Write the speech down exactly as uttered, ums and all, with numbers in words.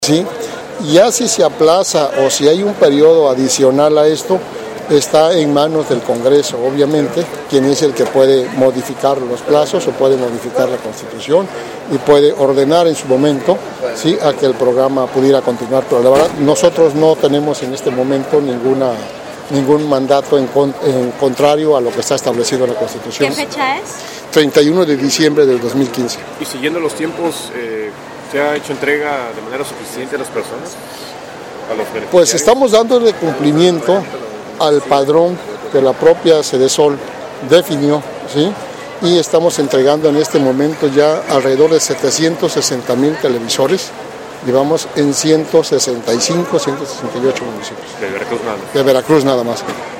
¿Sí? Ya si se aplaza o si hay un periodo adicional a esto, está en manos del Congreso, obviamente, quien es el que puede modificar los plazos o puede modificar la Constitución y puede ordenar en su momento, ¿sí?, a que el programa pudiera continuar. Pero la verdad, nosotros no tenemos en este momento ninguna, ningún mandato en, en contrario a lo que está establecido en la Constitución. ¿Qué fecha es? treinta y uno de diciembre del dos mil quince. Y siguiendo los tiempos, eh, ¿se ha hecho entrega de manera suficiente a las personas? A los beneficiarios. Pues estamos dándole cumplimiento al padrón que la propia Sedesol definió, ¿sí? Y estamos entregando en este momento ya alrededor de setecientos sesenta mil televisores. Llevamos en ciento sesenta y cinco, ciento sesenta y ocho municipios. De Veracruz nada más. De Veracruz nada más.